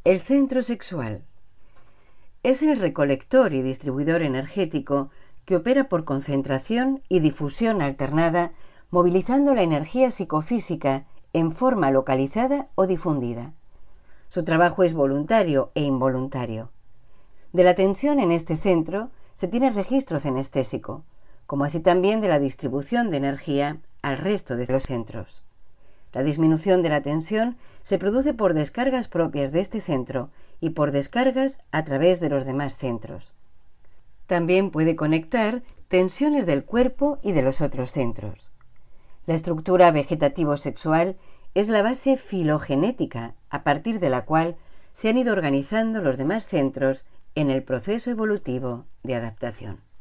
El centro sexual es el recolector y distribuidor energético que opera por concentración y difusión alternada, movilizando la energía psicofísica en forma localizada o difundida. Su trabajo es voluntario e involuntario. De la tensión en este centro se tiene registro cenestésico, como así también de la distribución de energía al resto de los centros. La disminución de la tensión se produce por descargas propias de este centro y por descargas a través de los demás centros. También puede conectar tensiones del cuerpo y de los otros centros. La estructura vegetativo-sexual es la base filogenética a partir de la cual se han ido organizando los demás centros en el proceso evolutivo de adaptación.